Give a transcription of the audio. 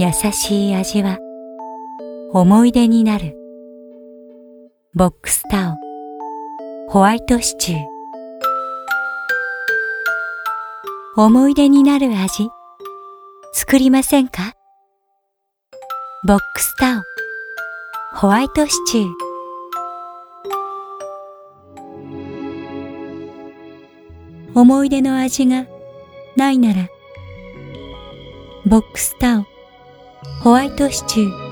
優しい味は思い出になる。ボックスタオホワイトシチュー。思い出になる味作りませんか？ボックスタオホワイトシチュー。思い出の味がないならボックスタオホワイトシチュー